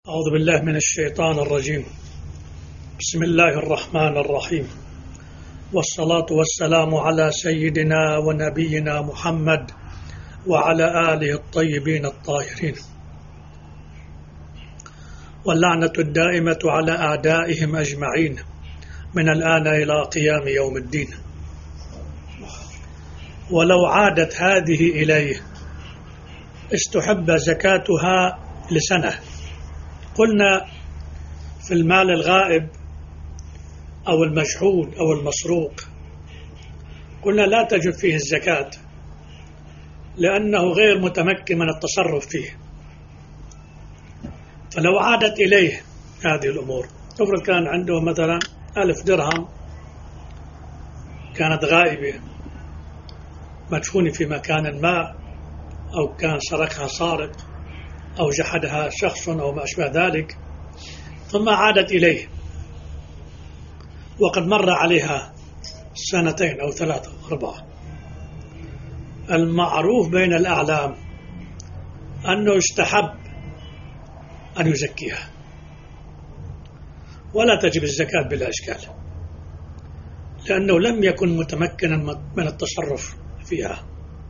أعوذ بالله من الشيطان الرجيم. بسم الله الرحمن الرحيم، والصلاة والسلام على سيدنا ونبينا محمد وعلى آله الطيبين الطاهرين، واللعنة الدائمة على أعدائهم أجمعين من الآن إلى قيام يوم الدين. ولو عادت هذه إليه استحب زكاتها لسنة. قلنا في المال الغائب أو المجحود أو المسروق، قلنا لا تجب فيه الزكاة لأنه غير متمكن من التصرف فيه. فلو عادت إليه هذه الأمور، افرض كان عنده مثلا 1000 درهم كانت غائبة مدفونة في مكان ما، أو كان سرقها سارق أو جحدها شخص أو ما أشبه ذلك، ثم عادت إليه وقد مر عليها 2 أو 3 أو 4. المعروف بين الأعلام أنه يستحب أن يزكيها، ولا تجب الزكاة بلا إشكال، لأنه لم يكن متمكنا من التصرف فيها.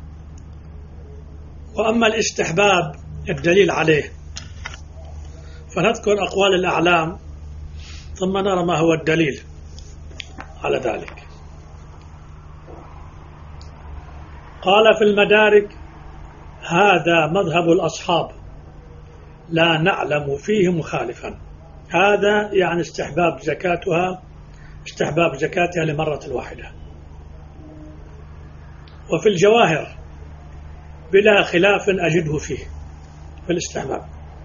وأما الاستحباب الدليل عليه فنذكر أقوال الأعلام ثم نرى ما هو الدليل على ذلك. قال في المدارك: هذا مذهب الأصحاب لا نعلم فيه مخالفا. هذا يعني استحباب زكاتها لمرة واحدة. وفي الجواهر بلا خلاف أجده فيه في الاستحباب.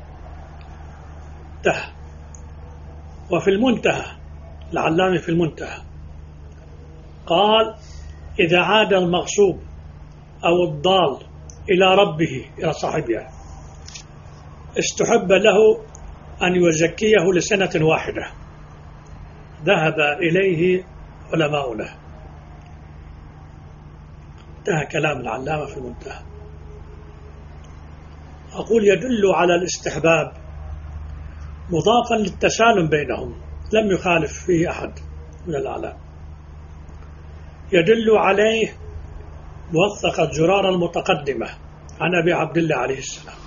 وفي المنتهى، العلامي في المنتهى قال: إذا عاد المغصوب أو الضال إلى ربه، إلى صاحبه، استحب له أن يزكيه لسنة واحدة. ذهب إليه علماؤنا. انتهى كلام العلامة في المنتهى. أقول: يدل على الاستحباب مضافا للتسالم بينهم، لم يخالف فيه أحد من الأعلام. يدل عليه موثقة زرارة المتقدمة عن أبي عبد الله عليه السلام،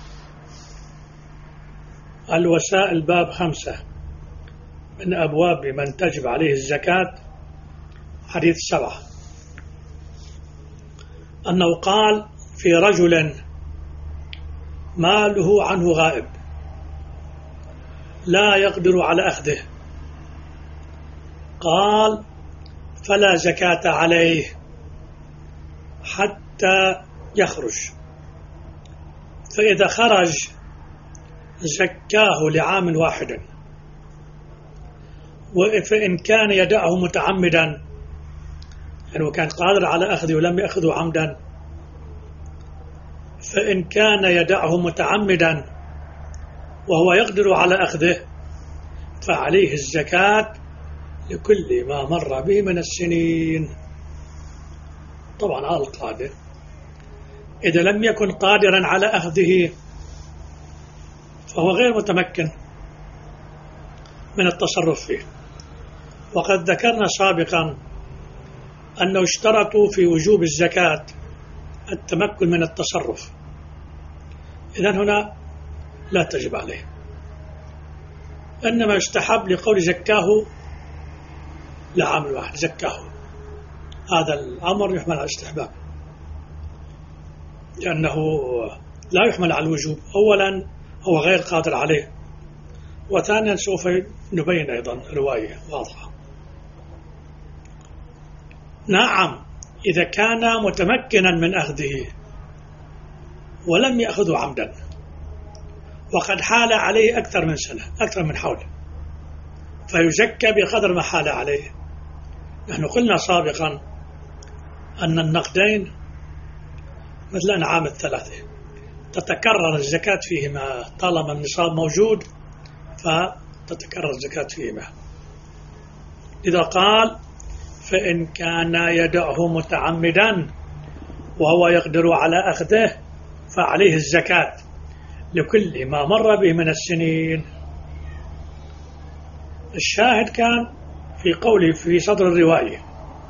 الوسائل باب 5 من أبواب من تجب عليه الزكاة، حديث 7، أنه قال: في رجل ماله عنه غائب لا يقدر على أخذه، قال: فلا زكاة عليه حتى يخرج، فإذا خرج زكاه لعام واحد، فإن كان يدعه متعمدا، يعني كان قادر على أخذه ولم يأخذه عمدا، فإن كان يدعه متعمدا وهو يقدر على أخذه فعليه الزكاة لكل ما مر به من السنين. طبعا على القادر. إذا لم يكن قادرا على أخذه فهو غير متمكن من التصرف فيه. وقد ذكرنا سابقا أنه اشترطوا في وجوب الزكاة التمكن من التصرف، إذن هنا لا تجب عليه، إنما يستحب لقول زكاه لعام واحد، زكاه. هذا الأمر يحمل على الاستحباب، لأنه لا يحمل على الوجوب. أولا هو غير قادر عليه، وثانيا سوف نبين أيضا رواية واضحة. نعم، إذا كان متمكنا من أخذه ولم يأخذه عمدا وقد حال عليه أكثر من سنة، أكثر من حول، فيزكى بقدر ما حال عليه. نحن قلنا سابقا أن النقدين مثل أنعام الثلاثة تتكرر الزكاة فيهما، طالما النصاب موجود فتتكرر الزكاة فيهما. إذا قال: فإن كان يدعه متعمدا وهو يقدر على أخذه فعليه الزكاة لكل ما مر به من السنين. الشاهد كان في قوله في صدر الرواية: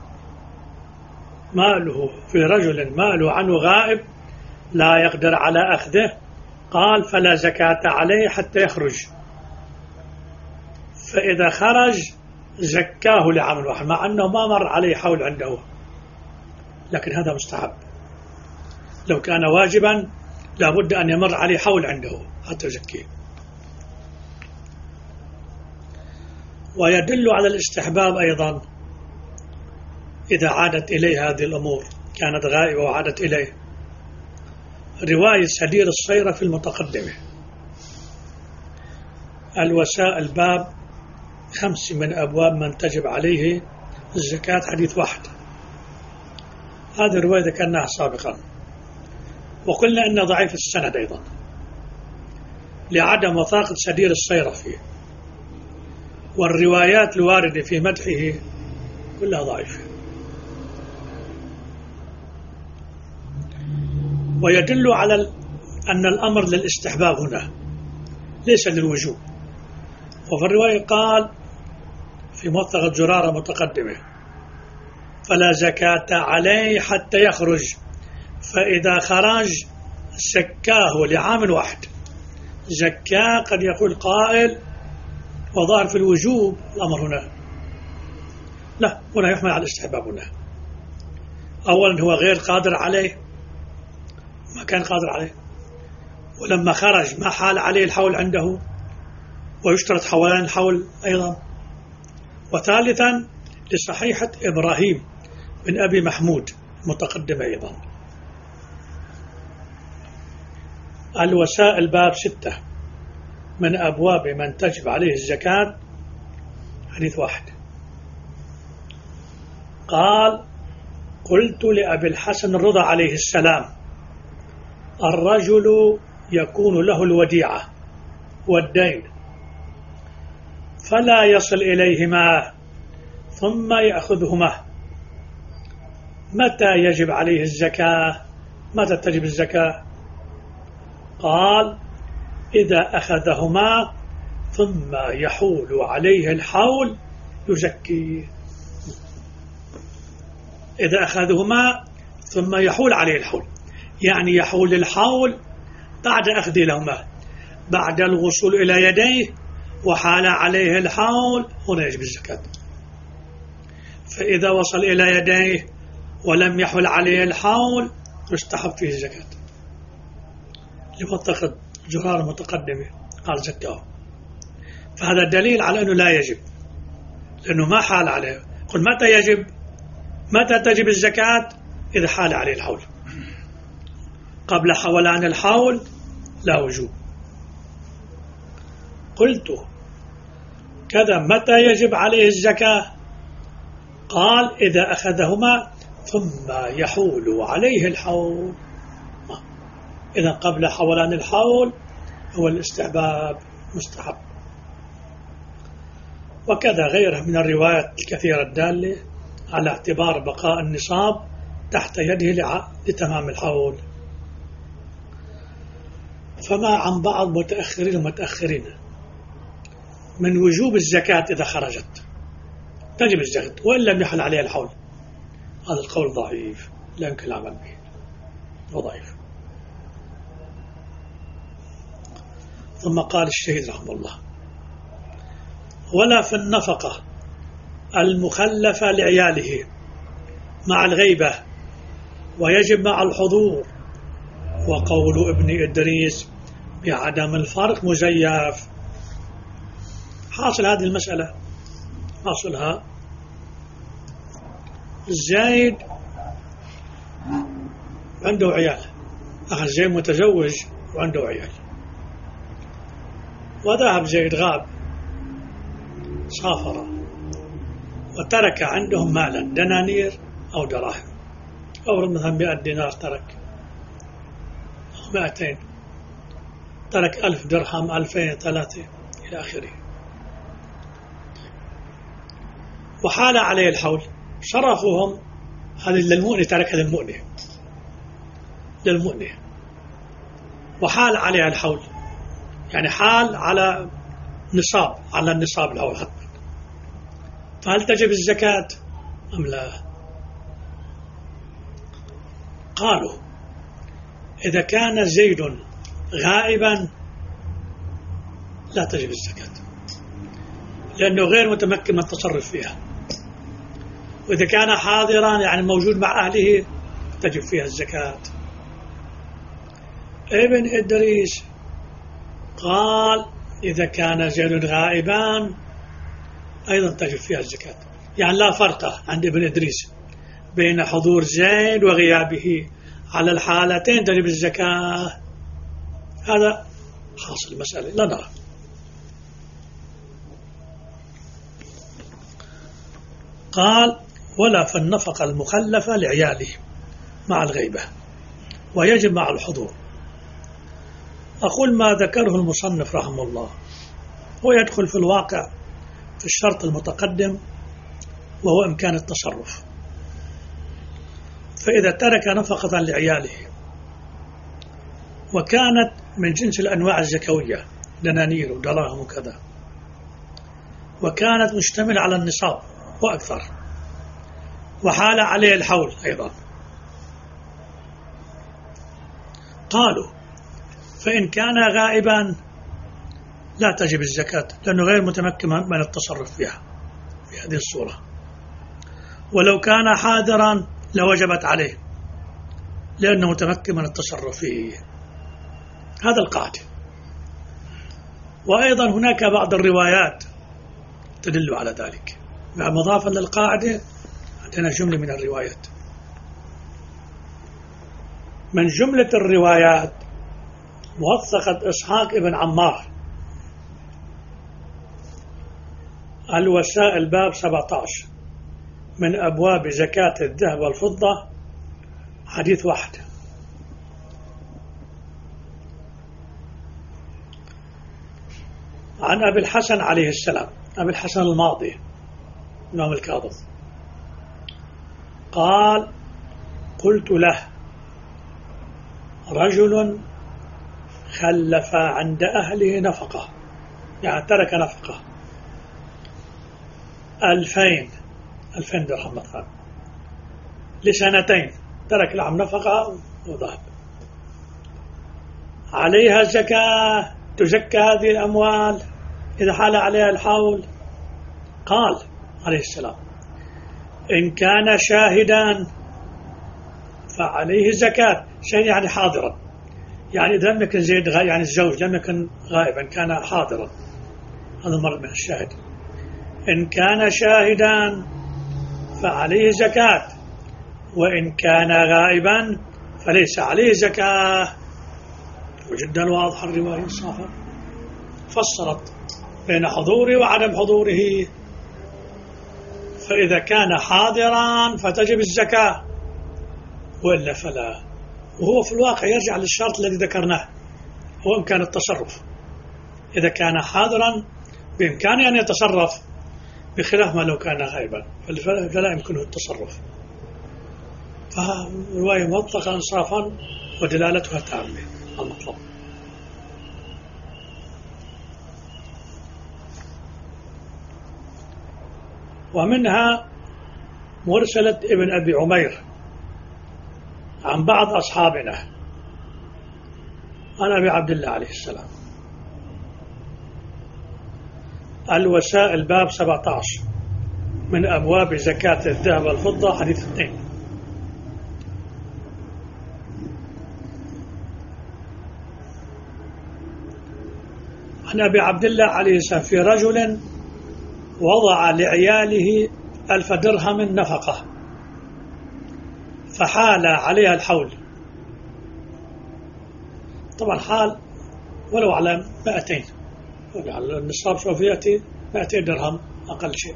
ماله في رجل ماله عنه غائب لا يقدر على أخذه، قال: فلا زكاة عليه حتى يخرج، فإذا خرج زكاه لعام واحد، مع أنه ما مر عليه حول عنده، لكن هذا مستحب. لو كان واجبا لابد أن يمر عليه حول عنده حتى يزكيه. ويدل على الاستحباب أيضا إذا عادت إليه هذه الأمور، كانت غائبة وعادت إليه، رواية سدير الصيرة في المتقدمة. الوسائل باب 5 من أبواب من تجب عليه الزكاة، حديث 1. هذه الرواية ذكرناها سابقا، وقلنا أنه ضعيف السند أيضا لعدم وثاقة سدير الصيرة فيه، والروايات الواردة في مدحه كلها ضعيفة. ويدل على أن الأمر للاستحباب هنا ليس للوجوب. وفي الرواية قال في موثقة زرارة متقدمة: فلا زكاة عليه حتى يخرج، فإذا خرج زكاه لعام واحد. زكاه قد يقول قائل وظاهر في الوجوب الأمر هنا، لا، هنا يحمل على الاستحباب. هنا أولا هو غير قادر عليه، ما كان قادر عليه، ولما خرج ما حال عليه الحول عنده، ويشترط حولان الحول أيضا. وثالثا لصحيحة إبراهيم بن أبي محمود متقدم أيضا. الوسائل باب 6 من أبواب من تجب عليه الزكاة، حديث 1. قال: قلت لأبي الحسن الرضا عليه السلام: الرجل يكون له الوديعة والدين فلا يصل إليهما ثم يأخذهما، متى يجب عليه الزكاة؟ متى تجب الزكاة؟ قال: إذا أخذهما ثم يحول عليه الحول يزكيه. إذا أخذهما ثم يحول عليه الحول، يعني يحول الحول بعد أخذ لهما، بعد الوصول إلى يديه وحال عليه الحول، هنا يجب الزكاة. فإذا وصل إلى يديه ولم يحول عليه الحول يستحب فيه الزكاة. لمنطقة جرار متقدمة قال زكاه، فهذا دليل على أنه لا يجب، لأنه ما حال عليه. قل متى يجب؟ متى تجب الزكاة؟ إذا حال عليه الحول. قبل حولان الحول لا وجوب. قلت كذا متى يجب عليه الزكاة؟ قال: إذا أخذهما ثم يحول عليه الحول. إذا قبل حولان الحول هو الاستحباب مستحب. وكذا غيره من الروايات الكثيرة الدالة على اعتبار بقاء النصاب تحت يده لتمام الحول. فما عن بعض متأخرين ومتأخرين من وجوب الزكاة إذا خرجت تجب الزكاة وإن لم يحل عليها الحول، هذا القول ضعيف لا يمكن العمل به، هو ضعيف. ثم قال الشهيد رحمه الله: ولا في النفقة المخلفة لعياله مع الغيبة ويجب مع الحضور، وقول ابن إدريس بعدم الفرق مزيف. حاصل هذه المسألة، حاصلها زيد عنده عيال، أخذ زيد متزوج وعنده عيال، وذهب زيد غاب سافر وترك عندهم مالا دنانير أو دراهم، أو مثلا 100 دينار ترك، أو 200، ترك 1000 درهم، 2000، 3 إلى آخره. وحال عليه الحول، صرفهم هذه للمؤنة، ترك للمؤنة وحال عليها الحول، يعني حال على نصاب، على النصاب الأول حتى فهل تجب الزكاة أم لا؟ قالوا إذا كان زيد غائبا لا تجب الزكاة، لأنه غير متمكن من التصرف فيها. وإذا كان حاضرا يعني موجود مع أهله تجب فيها الزكاة. ابن إدريس قال إذا كان زيد غائبان أيضا تجب فيها الزكاة، يعني لا فرق عند ابن إدريس بين حضور زيد وغيابه، على الحالتين تجب الزكاة. هذا حاصل المسألة. لا نرى. قال ولا في النفقة المخلفة لعياله مع الغيبة، ويجب مع الحضور. أقول ما ذكره المصنف رحمه الله هو يدخل في الواقع في الشرط المتقدم وهو إمكان التصرف. فإذا ترك نفقة لعياله وكانت من جنس الأنواع الزكوية دنانير ودراهم وكذا، وكانت مشتملة على النصاب وأكثر، وحال عليه الحول أيضا، قالوا فإن كان غائبا لا تجب الزكاة لأنه غير متمكن من التصرف فيها في هذه الصورة. ولو كان حاضرا لوجبت عليه لأنه متمكن من التصرف فيه. هذا القاعدة. وأيضا هناك بعض الروايات تدل على ذلك. مضافا للقاعدة عندنا جملة من الروايات. من جملة الروايات موثقة إسحاق ابن عمار الوسائل باب 17 من أبواب زكاة الذهب والفضة حديث واحد. عن أبي الحسن عليه السلام، أبي الحسن الماضي الإمام الكاظم، قال قلت له رجل خلف عند أهله نفقة، يعني ترك نفقة 2000 درهم مثلا لسنتين، ترك لهم نفقة وذهب، عليها زكاة، تزكى هذه الأموال إذا حال عليها الحول؟ قال عليه السلام إن كان شاهدا فعليه زكاة. شاهد يعني حاضرا، يعني إذا لم يكن زيد يعني الزوج لم يكن غائبا كان حاضرا، هذا مرض من الشاهد. إن كان شاهدا فعليه زكاة، وإن كان غائبا فليس عليه زكاة. وجدا واضح الرواية الصافة فسرت بين حضوره وعدم حضوره. فإذا كان حاضرا فتجب الزكاة وإلا فلا. وهو في الواقع يرجع للشرط الذي ذكرناه، هو إمكان التصرف. إذا كان حاضرا بإمكانه أن يتصرف، بخلاف ما لو كان غائبا فلا يمكنه التصرف. فالرواية موثقة إنصافا ودلالتها تامة المطلب. ومنها مرسلة ابن أبي عمير عن بعض أصحابنا عن أبي عبد الله عليه السلام الوسائل باب 17 من أبواب زكاة الذهب والفضة حديث 2. عن أبي عبد الله عليه السلام في رجل وضع لعياله 1000 درهم نفقة فحال عليها الحول. طبعا حال ولو على 200، على النصاب سوف يأتي 200 درهم أقل شيء.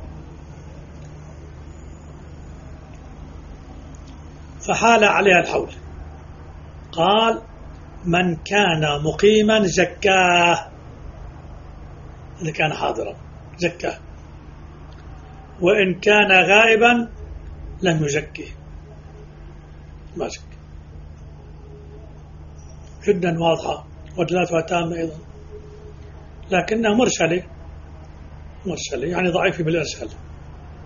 فحال عليها الحول. قال من كان مقيما زكاه، إذا كان حاضرا زكاه، وإن كان غائبا لم يزكيه، ما زكى. جدا واضحة ودلالتها تامة أيضا، لكنها مرسلة يعني ضعيفة بالإرسال،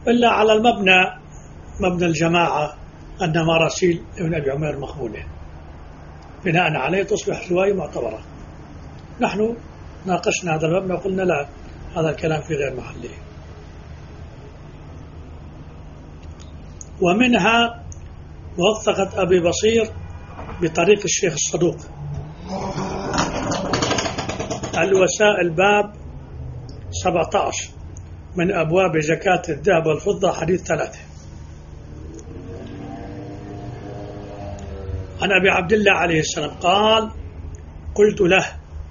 إلا على المبنى، مبنى الجماعة أن مراسيل ابن أبي عمير مقبولة، بناء عليه تصبح رواية معتبرة. نحن ناقشنا هذا المبنى وقلنا لا، هذا الكلام في غير محله. ومنها موثقة أبي بصير بطريق الشيخ الصدوق، الوسائل باب 17 من أبواب زكاة الذهب والفضة، حديث 3. عن أبي عبد الله عليه السلام قال: قلت له: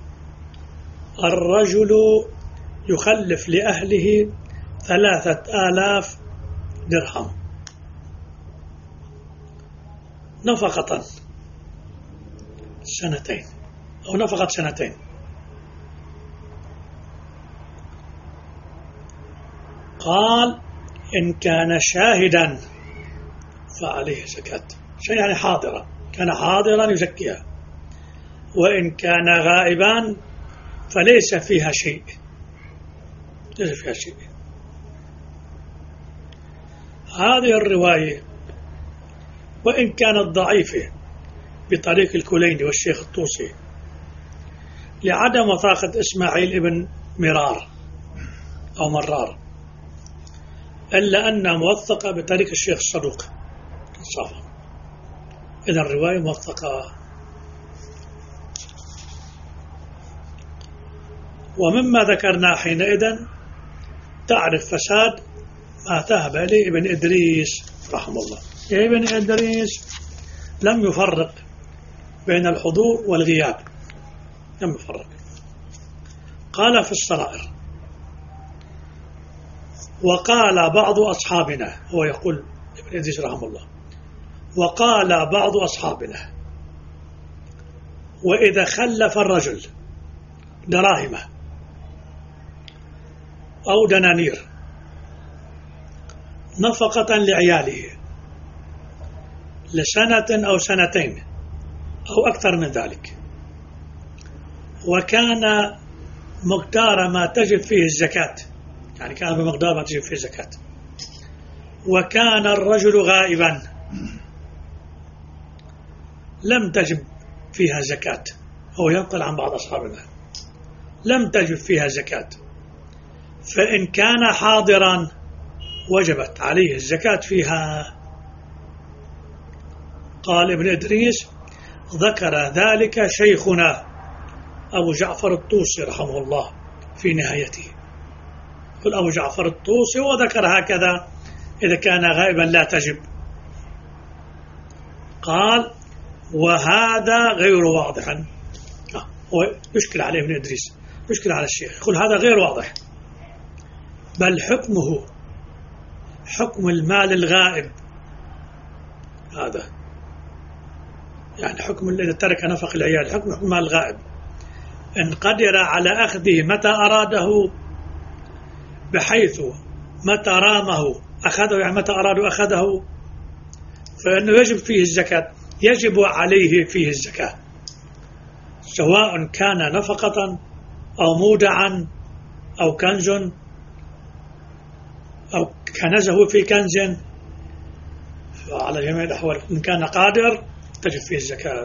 الرجل يخلف لأهله 3000 درهم نفقة سنتين أو نفقة سنتين. قال: إن كان شاهدا فعليه زكاة. شيء يعني حاضرا، كان حاضرا يزكيها، وإن كان غائبا فليس فيها شيء، ليس فيها شيء. هذه الرواية وإن كانت ضعيفة بطريق الكليني والشيخ الطوسي لعدم وثاقة إسماعيل ابن مرار أو مرار، إلا أنها موثقة بطريق الشيخ الصدوق صافا. إذا الرواية موثقة. ومما ذكرنا حينئذ تعرف فساد ما ذهب إليه ابن إدريس رحمه الله. ابن إدريس لم يفرق بين الحضور والغياب، لم يفرق. قال في الصرائر: وقال بعض أصحابنا، هو يقول ابن إدريس رحمه الله، وقال بعض أصحابنا: وإذا خلف الرجل دراهم أو دنانير نفقة لعياله لسنة أو سنتين أو أكثر من ذلك، وكان مقدار ما تجب فيه الزكاة، يعني كان بمقدار ما تجب فيه الزكاة، وكان الرجل غائبا لم تجب فيها زكاة. هو ينقل عن بعض أصحابنا لم تجب فيها زكاة، فإن كان حاضرا وجبت عليه الزكاة فيها. قال ابن إدريس: ذكر ذلك شيخنا أبو جعفر الطوسي رحمه الله في نهايته. قل أبو جعفر الطوسي وذكر هكذا: إذا كان غائبا لا تجب. قال: وهذا غير واضح. هو يشكل عليه ابن إدريس، يشكل على الشيخ، يقول هذا غير واضح، بل حكمه حكم المال الغائب. هذا يعني حكم الذي ترك نفق العيال، حكم المال الغائب. إن قدر على أخذه متى أراده، بحيث متى رامه أخذه، يعني متى أراده أخذه، فإنه يجب فيه الزكاة، يجب عليه فيه الزكاة، سواء كان نفقة أو مودعا أو كنز أو كنزه في كنز، فعلى جميع الأحوال إن كان قادر تجب فيه الزكاة.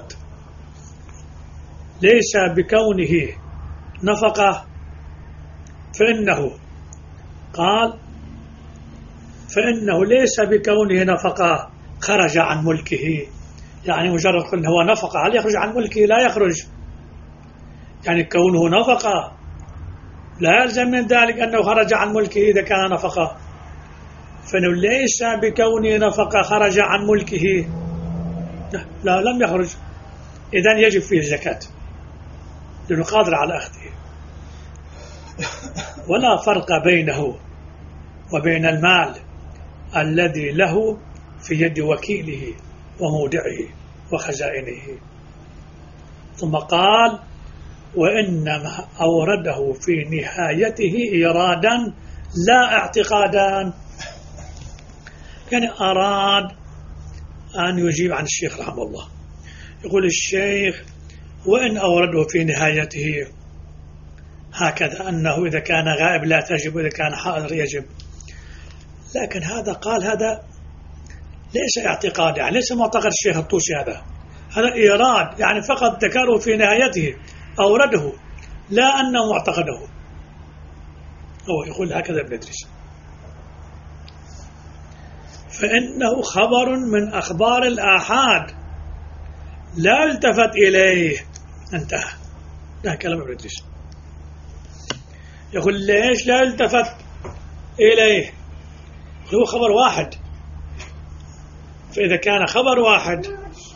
ليس بكونه نفقة، فإنه قال: فإنه ليس بكونه نفقة خرج عن ملكه، يعني مجرد أنه هو نفقة هل يخرج عن ملكه؟ لا يخرج. يعني كونه نفقة لا يلزم من ذلك أنه خرج عن ملكه إذا كان نفقة، فإنه ليس بكونه نفقة خرج عن ملكه، لا لم يخرج، إذن يجب فيه الزكاة لأنه قادر على أخذه. ولا فرق بينه وبين المال الذي له في يد وكيله ومودعه وخزائنه. ثم قال: وإنما أورده في نهايته إيرادا لا اعتقادا، يعني أراد أن يجيب عن الشيخ رحمه الله. يقول الشيخ: وإن أورده في نهايته هكذا أنه إذا كان غائب لا تجب وإذا كان حاضر يجب، لكن هذا قال هذا ليس اعتقاد، يعني ليس معتقد الشيخ الطوسي، هذا إيراد، يعني فقط ذكره في نهايته أورده، لا أنه معتقده. هو يقول هكذا ابن إدريس، فإنه خبر من أخبار الآحاد لا التفت إليه. انتهى، ده كلام ابن إدريس. يقول ليش لا التفت إليه؟ هو خبر واحد، فإذا كان خبر واحد،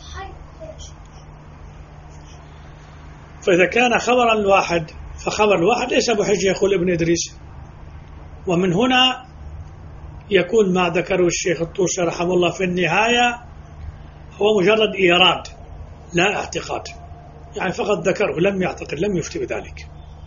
فإذا كان خبرا واحد فخبر الواحد ليس بحجة، يقول ابن إدريس. ومن هنا يكون ما ذكره الشيخ الطوسي رحمه الله في النهاية هو مجرد إيراد لا اعتقاد، يعني فقط ذكره، لم يعتقد، لم يفتي بذلك.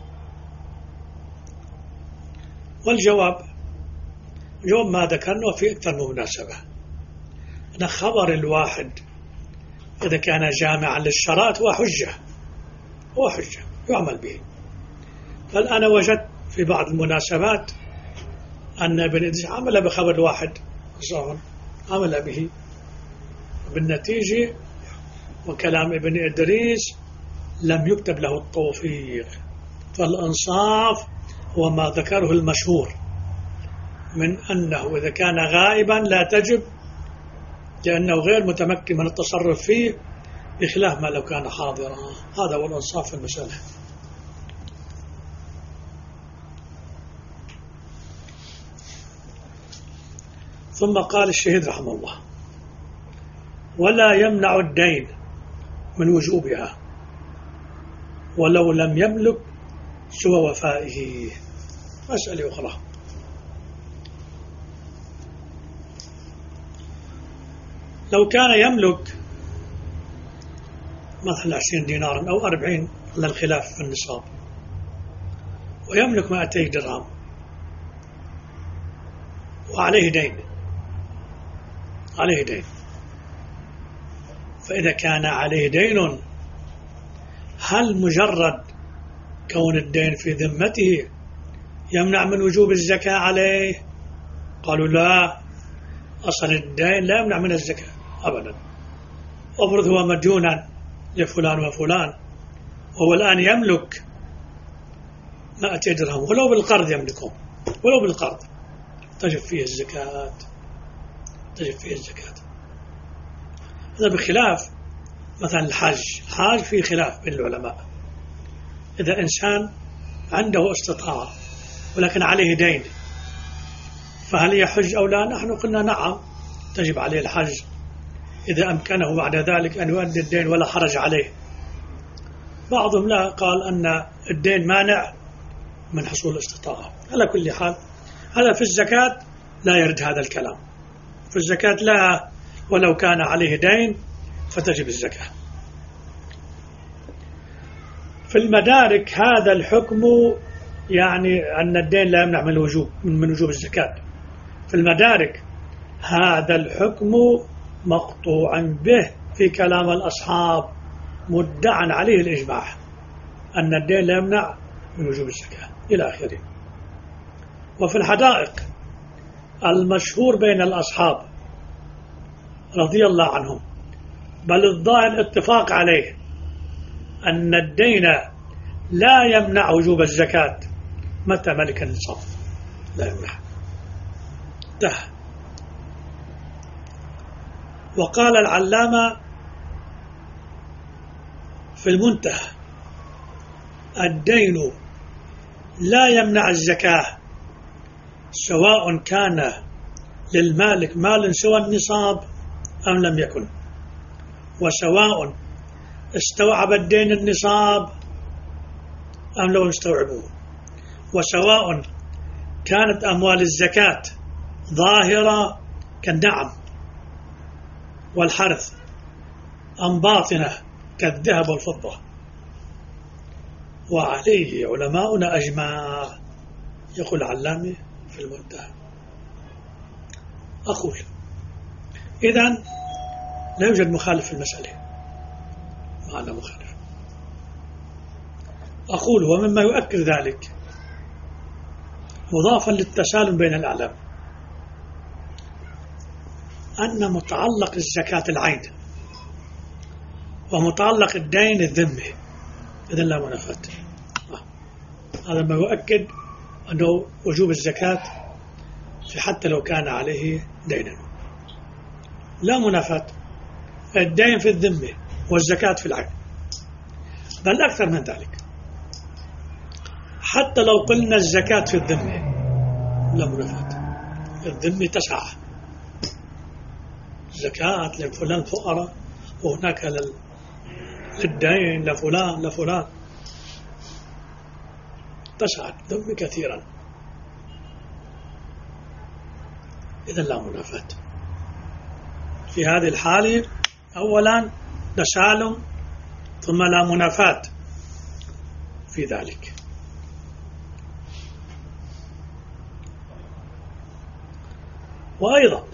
والجواب ما ذكرنا في أكثر من مناسبة، أن خبر الواحد إذا كان جامعا للشرائط هو حجة يعمل به. فالآن وجدت في بعض المناسبات أن ابن إدريس عمل بخبر الواحد، عمل به، بالنتيجة وكلام ابن إدريس لم يكتب له التوفيق. فالإنصاف هو ما ذكره المشهور من أنه إذا كان غائبا لا تجب، لأنه غير متمكن من التصرف فيه، بخلاف ما لو كان حاضرا. هذا هو الإنصاف في المسألة. ثم قال الشهيد رحمه الله: ولا يمنع الدين من وجوبها ولو لم يملك سوى وفائه. مسألة أخرى، لو كان يملك مثلا 20 دينارا أو 40 للخلاف في النصاب، ويملك 200 درهم وعليه دين، فإذا كان عليه دين، هل مجرد كون الدين في ذمته يمنع من وجوب الزكاة عليه؟ قالوا لا، أصل الدين لا يمنع من الزكاة أبدا. أفرض هو مديونا لفلان وفلان، وهو الآن يملك 200 درهم ولو بالقرض يملكهم، ولو بالقرض، تجب فيه الزكاة. هذا بخلاف مثلا الحج في خلاف بين العلماء. إذا إنسان عنده استطاعة ولكن عليه دين، فهل يحج أو لا؟ نحن قلنا نعم، تجب عليه الحج إذا أمكنه بعد ذلك أن يؤدي الدين ولا حرج عليه. بعضهم لا، قال أن الدين مانع من حصول الاستطاعة. على كل حال، هذا في الزكاة لا يرد هذا الكلام. في الزكاة لا، ولو كان عليه دين فتجب الزكاة. في المدارك هذا الحكم، يعني أن الدين لا يمنع من وجوب الزكاة. في المدارك هذا الحكم مقطوعا به في كلام الأصحاب، مدعا عليه الإجماع أن الدين لا يمنع من وجوب الزكاة إلى آخره. وفي الحدائق المشهور بين الأصحاب رضي الله عنهم، بل الظاهر الاتفاق عليه، أن الدين لا يمنع وجوب الزكاة متى ملك النصاب، لا يمنع. وقال العلامة في المنتهى: الدين لا يمنع الزكاة سواء كان للمالك مال سوى النصاب أم لم يكن، وسواء استوعب الدين النصاب أم لو استوعبوه، وسواء كانت أموال الزكاة ظاهرة كالنعم والحرث أم باطنة كالذهب والفضة. وعليه علماؤنا أجمع. يقول العلامة في المنتهى: أقول إذن لا يوجد مخالف في المسألة، معنى مخالف. أقول ومما يؤكد ذلك، مضافا للتسالم بين الأعلام، أن متعلق الزكاة العين ومتعلق الدين الذمة، إذن لا منافاة. هذا ما يؤكد أنه وجوب الزكاة حتى لو كان عليه دينا، لا منافاة. الدين في الذمة والزكاة في العين، بل أكثر من ذلك. حتى لو قلنا الزكاة في الذمة لا منافاة، الذمة تسع، زكاة لفلان فقراء وهناك للدين لفلان تسع الذمة كثيرا، إذا لا منافاة. في هذه الحالة أولا تسالم ثم لا منافاة في ذلك. وأيضا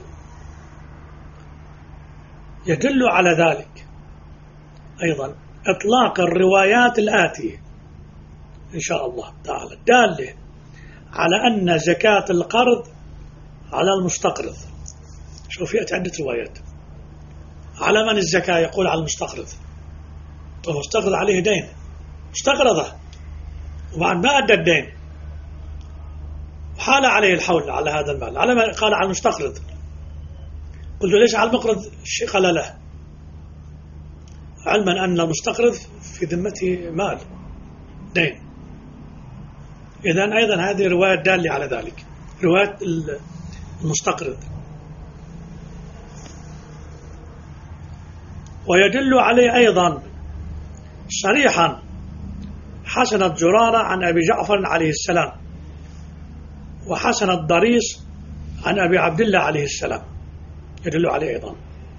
يدل على ذلك أيضا إطلاق الروايات الآتية إن شاء الله تعالى الدالة على أن زكاة القرض على المستقرض. شوف يأتي عدة روايات على من الزكاة، يقول على المستقرض. طب مستقرض عليه دين، استقرضه وبعد ما أدى الدين وحال عليه الحول على هذا المال، على من قال على المستقرض؟ قلت ليش على المقرض؟ قال له علما أن المستقرض في ذمته مال دين. إذن أيضا هذه رواية دالة على ذلك، رواية المستقرض. ويدل عليه أيضا صريحا حسن الجرارة عن أبي جعفر عليه السلام، وحسن الضريس عن أبي عبد الله عليه السلام، يدل عليه أيضا.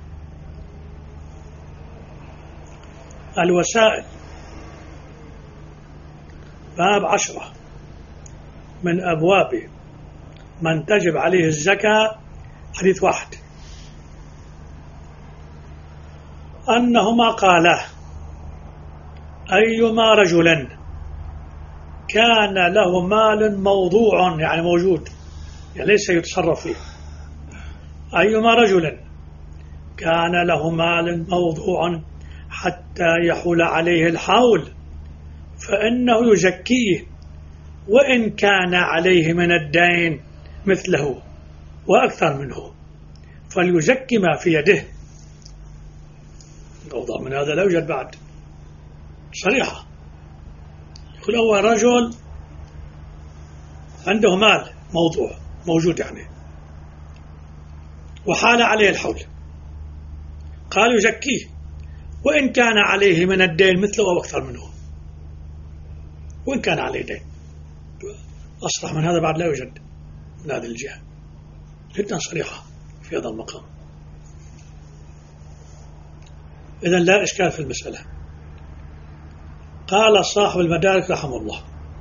الوسائل باب 10 من أبواب من تجب عليه الزكاة، حديث 1 أنهما قالا أيما رجل كان له مال موضوع، يعني موجود، يعني ليس يتصرف فيه. أيما رجل كان له مال موضوع حتى يحول عليه الحول فإنه يزكيه، وإن كان عليه من الدين مثله وأكثر منه فليزكي ما في يده. أوضح من هذا لا يوجد بعد، صريحة. يقول أول رجل عنده مال موضوع موجود يعني وحال عليه الحول، قال يزكيه وإن كان عليه من الدين مثله أو أكثر منه، وإن كان عليه دين. أصرح من هذا بعد لا يوجد من هذه الجهة، جدا صريحة في هذا المقام. إذن لا إشكال في المسألة. قال صاحب المدارك رحمه الله،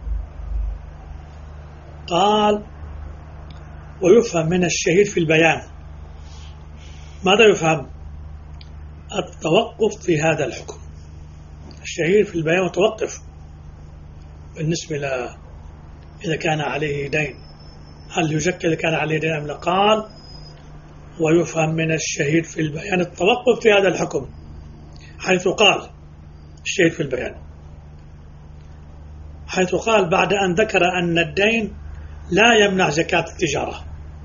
قال ويفهم من الشهيد في البيان. ماذا يفهم؟ التوقف في هذا الحكم. الشهيد في البيان متوقف بالنسبة إذا كان عليه دين، هل يزكى إذا كان عليه دين أم لا؟ قال ويفهم من الشهيد في البيان التوقف في هذا الحكم، حيث قال الشهيد في البيان، حيث قال بعد أن ذكر أن الدين لا يمنع زكاة التجارة،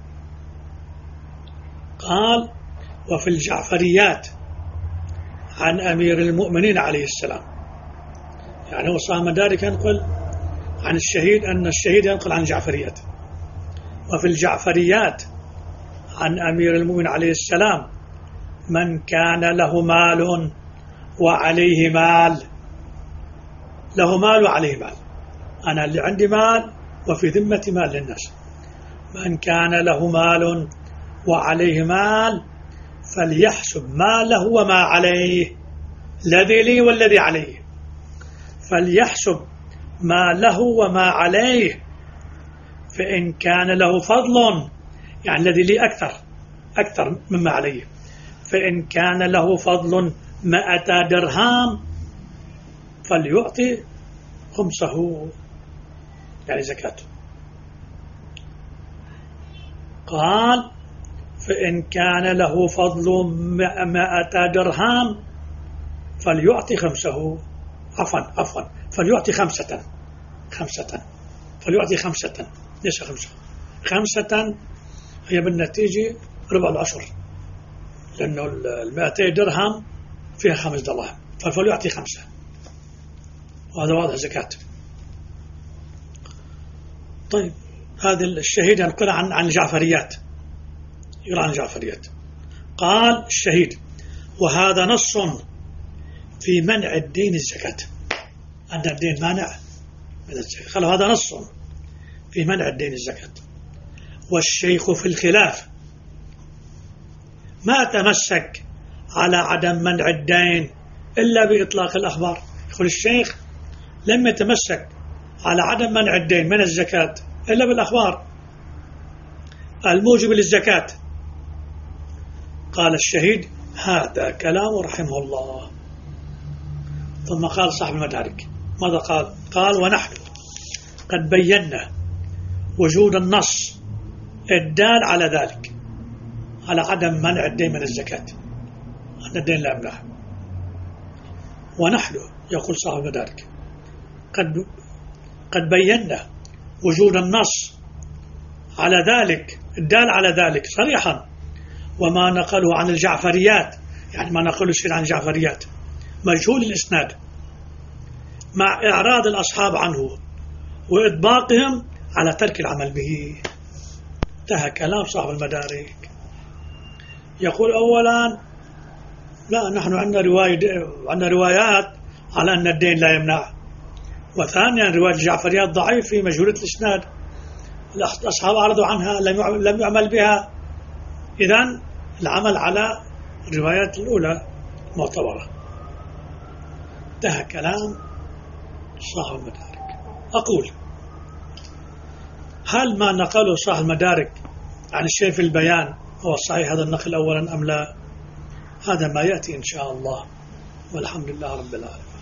قال وفي الجعفريات عن أمير المؤمنين عليه السلام. يعني هو صاحب مدارك ينقل عن الشهيد أن الشهيد ينقل عن الجعفريات. وفي الجعفريات عن أمير المؤمنين عليه السلام من كان له مال وعليه مال، له مال وعليه مال، أنا اللي عندي مال وفي ذمتي مال للناس، من كان له مال وعليه مال فليحسب ما له وما عليه، الذي لي والذي عليه، فليحسب ما له وما عليه، فإن كان له فضل، يعني الذي لي أكثر مما عليه، فإن كان له فضل 100 درهم فليعطي خمسه، يعني زكاته. قال فإن كان له فضل 100 درهم فليعطي خمسه. عفوا فليعطي خمسة. فليعطي خمسة، ليس خمسة. 5 هي بالنتيجة ربع العشر، لأنه 200 درهم فيها 5 دراهم، فليعطي 5. وهذا واضح زكاة. طيب هذا الشهيد ينقل عن الجعفريات، يقول عن الجعفريات. قال الشهيد: وهذا نص في منع الدين الزكاة، أن الدين مانع من الزكاة. قال هذا نص في منع الدين الزكاة. والشيخ في الخلاف ما تمسك على عدم منع الدين إلا بإطلاق الأخبار. يقول الشيخ لم يتمسك على عدم منع الدين من الزكاة إلا بالأخبار الموجب للزكاة. قال الشهيد: هذا كلام رحمه الله. ثم قال صاحب المدارك ماذا قال؟ قال: ونحن قد بينا وجود النص الدال على ذلك، على عدم منع الدين من الزكاة، أن الدين لا يمنع. ونحن، يقول صاحب المدارك، قد بينا وجود النص على ذلك، الدال على ذلك صريحا، وما نقله عن الجعفريات، يعني ما نقله الشيء عن الجعفريات مجهول الإسناد، مع إعراض الأصحاب عنه وإطباقهم على ترك العمل به. انتهى كلام صاحب المدارك. يقول: أولا لا، نحن عندنا روايات على أن الدين لا يمنع. وثانيا رواية الجعفريات ضعيف في مجهولة الإسناد، الأصحاب أعرضوا عنها، لم يعمل بها. إذن العمل على الروايات الأولى معتبرة. انتهى كلام صاحب المدارك. أقول: هل ما نقله صاحب المدارك عن الشيء في البيان هو الصحيح هذا النقل أولا أم لا؟ هذا ما يأتي إن شاء الله، والحمد لله رب العالمين.